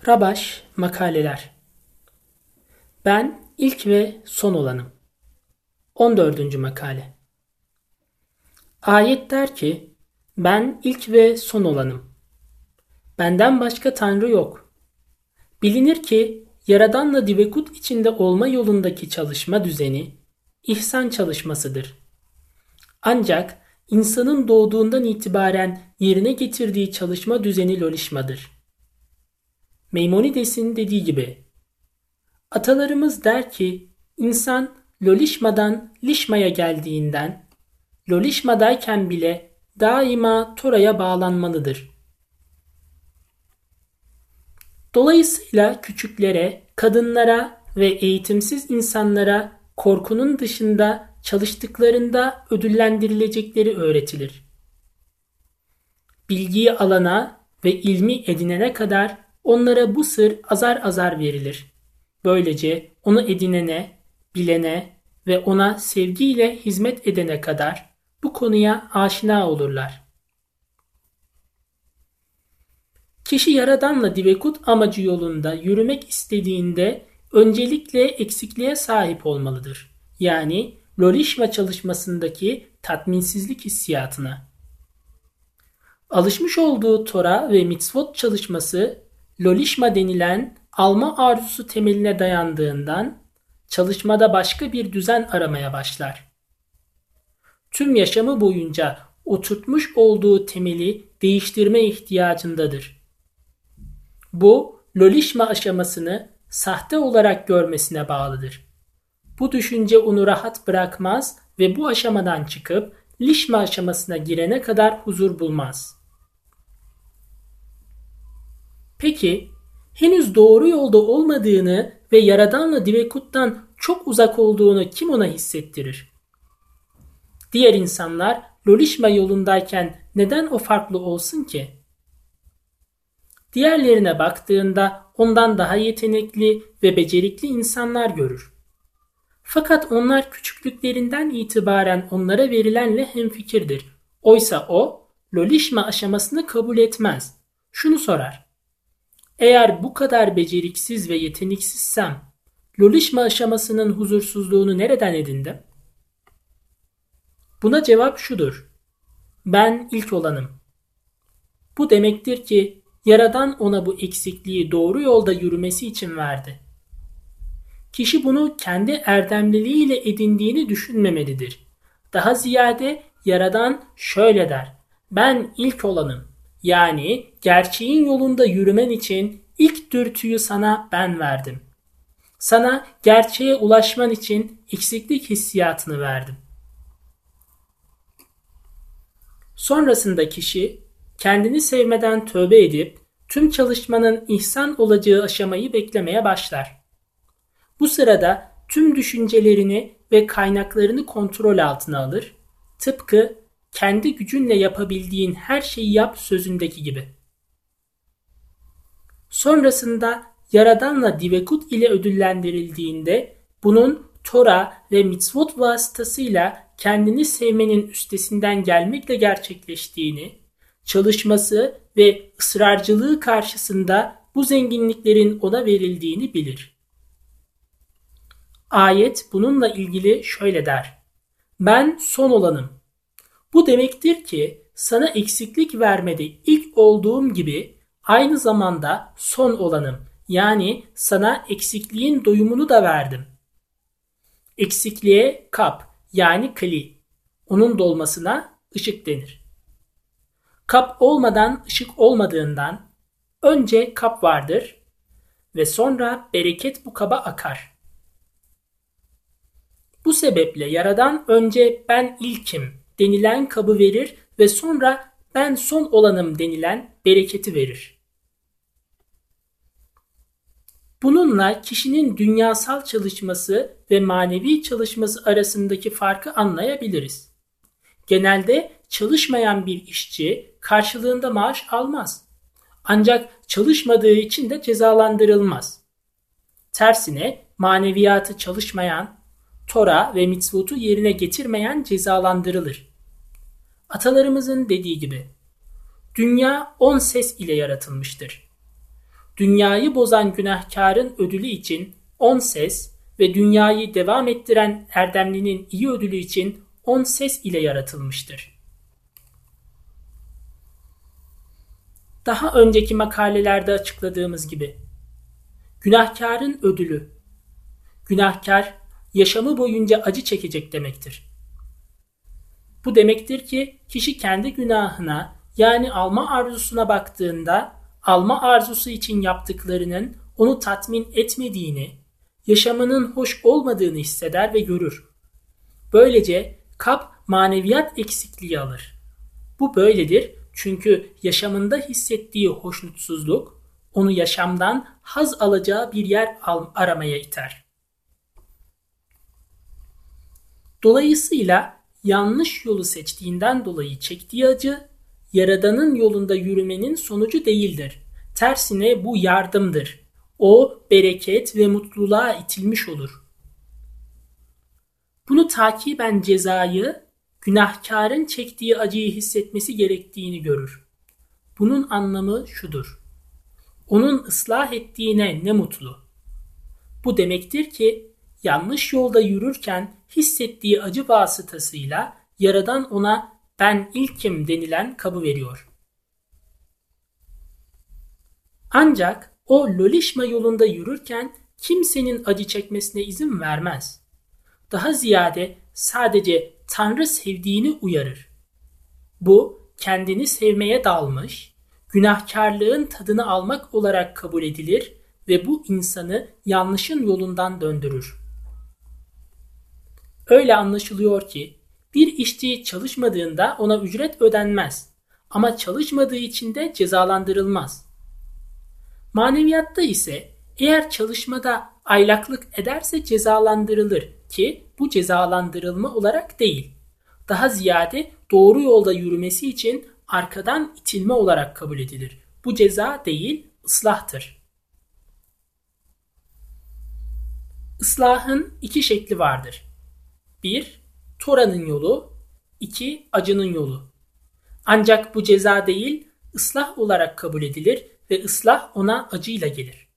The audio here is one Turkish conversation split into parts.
Rabaş Makaleler. Ben ilk ve son olanım. 14. makale. Ayet der ki, ben ilk ve son olanım. Benden başka tanrı yok. Bilinir ki Yaradan'la divekut içinde olma yolundaki çalışma düzeni ihsan çalışmasıdır. Ancak insanın doğduğundan itibaren yerine getirdiği çalışma düzeni lolişmadır. Meymonides'in dediği gibi, atalarımız der ki, insan lolişmadan lişmaya geldiğinden, lolişmadayken bile daima Tora'ya bağlanmalıdır. Dolayısıyla küçüklere, kadınlara ve eğitimsiz insanlara korkunun dışında çalıştıklarında ödüllendirilecekleri öğretilir. Bilgiyi alana ve ilmi edinene kadar onlara bu sır azar azar verilir. Böylece onu edinene, bilene ve ona sevgiyle hizmet edene kadar bu konuya aşina olurlar. Kişi Yaradan'la divekut amacı yolunda yürümek istediğinde öncelikle eksikliğe sahip olmalıdır. Yani lolişma çalışmasındaki tatminsizlik hissiyatına. Alışmış olduğu Tora ve mitzvot çalışması lolişma denilen alma arzusu temeline dayandığından çalışmada başka bir düzen aramaya başlar. Tüm yaşamı boyunca oturtmuş olduğu temeli değiştirme ihtiyacındadır. Bu lolişma aşamasını sahte olarak görmesine bağlıdır. Bu düşünce onu rahat bırakmaz ve bu aşamadan çıkıp lişma aşamasına girene kadar huzur bulmaz. Peki, henüz doğru yolda olmadığını ve Yaradan'la divekuttan çok uzak olduğunu kim ona hissettirir? Diğer insanlar lolişma yolundayken neden o farklı olsun ki? Diğerlerine baktığında ondan daha yetenekli ve becerikli insanlar görür. Fakat onlar küçüklüklerinden itibaren onlara verilenle hemfikirdir. Oysa o, lolişma aşamasını kabul etmez. Şunu sorar: eğer bu kadar beceriksiz ve yeteneksizsem, lolişma aşamasının huzursuzluğunu nereden edindim? Buna cevap şudur: ben ilk olanım. Bu demektir ki, Yaradan ona bu eksikliği doğru yolda yürümesi için verdi. Kişi bunu kendi erdemliliğiyle edindiğini düşünmemelidir. Daha ziyade Yaradan şöyle der: ben ilk olanım. Yani gerçeğin yolunda yürümen için ilk dürtüyü sana ben verdim. Sana gerçeğe ulaşman için eksiklik hissiyatını verdim. Sonrasında kişi kendini sevmeden tövbe edip tüm çalışmanın ihsan olacağı aşamayı beklemeye başlar. Bu sırada tüm düşüncelerini ve kaynaklarını kontrol altına alır, tıpkı kendi gücünle yapabildiğin her şeyi yap sözündeki gibi. Sonrasında Yaradan'la divekut ile ödüllendirildiğinde bunun Tora ve mitzvot vasıtasıyla kendini sevmenin üstesinden gelmekle gerçekleştiğini, çalışması ve ısrarcılığı karşısında bu zenginliklerin ona verildiğini bilir. Ayet bununla ilgili şöyle der: ben son olanım. Bu demektir ki sana eksiklik vermede ilk olduğum gibi aynı zamanda son olanım. Yani sana eksikliğin doyumunu da verdim. Eksikliğe kap yani kli, onun dolmasına ışık denir. Kap olmadan ışık olmadığından önce kap vardır ve sonra bereket bu kaba akar. Bu sebeple Yaradan önce ben ilkim denilen kabı verir ve sonra ben son olanım denilen bereketi verir. Bununla kişinin dünyasal çalışması ve manevi çalışması arasındaki farkı anlayabiliriz. Genelde çalışmayan bir işçi karşılığında maaş almaz. Ancak çalışmadığı için de cezalandırılmaz. Tersine maneviyatı çalışmayan, Tora ve mitzvotu yerine getirmeyen cezalandırılır. Atalarımızın dediği gibi, dünya 10 ses ile yaratılmıştır. Dünyayı bozan günahkarın ödülü için 10 ses ve dünyayı devam ettiren erdemlinin iyi ödülü için 10 ses ile yaratılmıştır. Daha önceki makalelerde açıkladığımız gibi, günahkarın ödülü, günahkar yaşamı boyunca acı çekecek demektir. Bu demektir ki kişi kendi günahına, yani alma arzusuna baktığında alma arzusu için yaptıklarının onu tatmin etmediğini, yaşamının hoş olmadığını hisseder ve görür. Böylece kap maneviyat eksikliği alır. Bu böyledir çünkü yaşamında hissettiği hoşnutsuzluk onu yaşamdan haz alacağı bir yer aramaya iter. Dolayısıyla yanlış yolu seçtiğinden dolayı çektiği acı, Yaradan'ın yolunda yürümenin sonucu değildir. Tersine bu yardımdır. O bereket ve mutluluğa itilmiş olur. Bunu takiben cezayı, günahkarın çektiği acıyı hissetmesi gerektiğini görür. Bunun anlamı şudur: onun ıslah ettiğine ne mutlu. Bu demektir ki yanlış yolda yürürken hissettiği acı vasıtasıyla Yaradan ona ben ilkim denilen kabı veriyor. Ancak o lolişma yolunda yürürken kimsenin acı çekmesine izin vermez. Daha ziyade sadece Tanrı sevdiğini uyarır. Bu kendini sevmeye dalmış, günahkarlığın tadını almak olarak kabul edilir ve bu insanı yanlışın yolundan döndürür. Öyle anlaşılıyor ki bir işçi çalışmadığında ona ücret ödenmez ama çalışmadığı için de cezalandırılmaz. Maneviyatta ise eğer çalışmada aylaklık ederse cezalandırılır ki bu cezalandırılma olarak değil, daha ziyade doğru yolda yürümesi için arkadan itilme olarak kabul edilir. Bu ceza değil, ıslahtır. Islahın iki şekli vardır. 1. Tora'nın yolu, 2. Acının yolu. Ancak bu ceza değil, ıslah olarak kabul edilir ve ıslah ona acıyla gelir.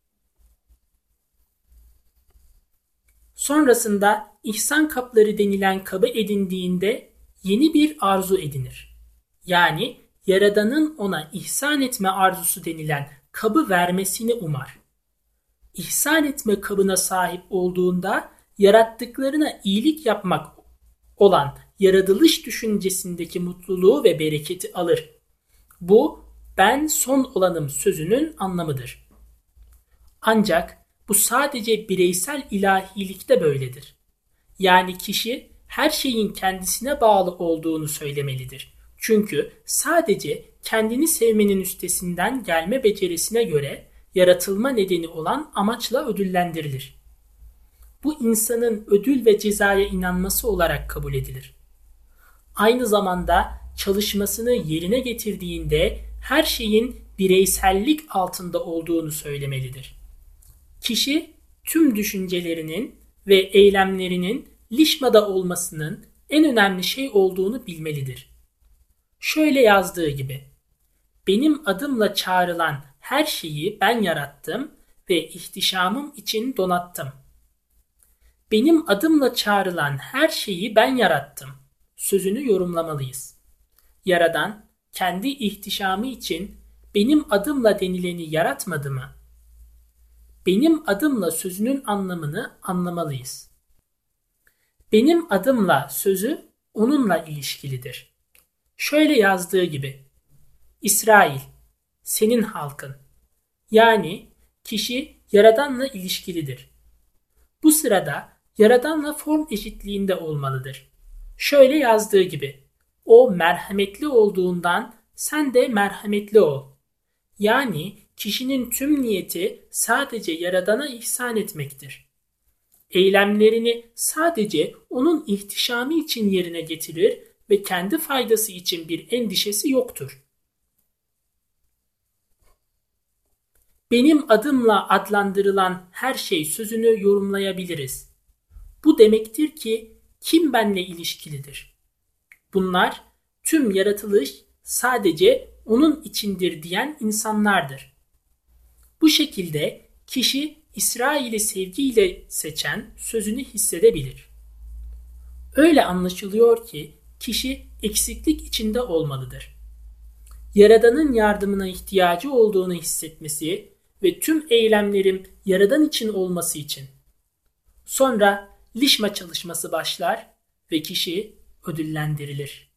Sonrasında ihsan kapları denilen kabı edindiğinde yeni bir arzu edinir. Yani Yaradan'ın ona ihsan etme arzusu denilen kabı vermesini umar. İhsan etme kabına sahip olduğunda yarattıklarına iyilik yapmak olan yaratılış düşüncesindeki mutluluğu ve bereketi alır. Bu ben son olanım sözünün anlamıdır. Ancak bu sadece bireysel ilahilikte böyledir. Yani kişi her şeyin kendisine bağlı olduğunu söylemelidir. Çünkü sadece kendini sevmenin üstesinden gelme becerisine göre yaratılma nedeni olan amaçla ödüllendirilir. Bu insanın ödül ve cezaya inanması olarak kabul edilir. Aynı zamanda çalışmasını yerine getirdiğinde her şeyin bireysellik altında olduğunu söylemelidir. Kişi tüm düşüncelerinin ve eylemlerinin lişmada olmasının en önemli şey olduğunu bilmelidir. Şöyle yazdığı gibi: benim adımla çağrılan her şeyi ben yarattım ve ihtişamım için donattım. Benim adımla çağrılan her şeyi ben yarattım sözünü yorumlamalıyız. Yaradan kendi ihtişamı için benim adımla denileni yaratmadı mı? Benim adımla sözünün anlamını anlamalıyız. Benim adımla sözü onunla ilişkilidir. Şöyle yazdığı gibi: İsrail, senin halkın. Yani kişi Yaradan'la ilişkilidir. Bu sırada Yaradan'la form eşitliğinde olmalıdır. Şöyle yazdığı gibi: o merhametli olduğundan sen de merhametli ol. Yani kişinin tüm niyeti sadece Yaradan'a ihsan etmektir. Eylemlerini sadece onun ihtişamı için yerine getirir ve kendi faydası için bir endişesi yoktur. Benim adımla adlandırılan her şey sözünü yorumlayabiliriz. Bu demektir ki kim benle ilişkilidir? Bunlar tüm yaratılış sadece onun içindir diyen insanlardır. Bu şekilde kişi İsrail'i sevgiyle seçen sözünü hissedebilir. Öyle anlaşılıyor ki kişi eksiklik içinde olmalıdır. Yaradan'ın yardımına ihtiyacı olduğunu hissetmesi ve tüm eylemlerin Yaradan için olması için. Sonra lişma çalışması başlar ve kişi ödüllendirilir.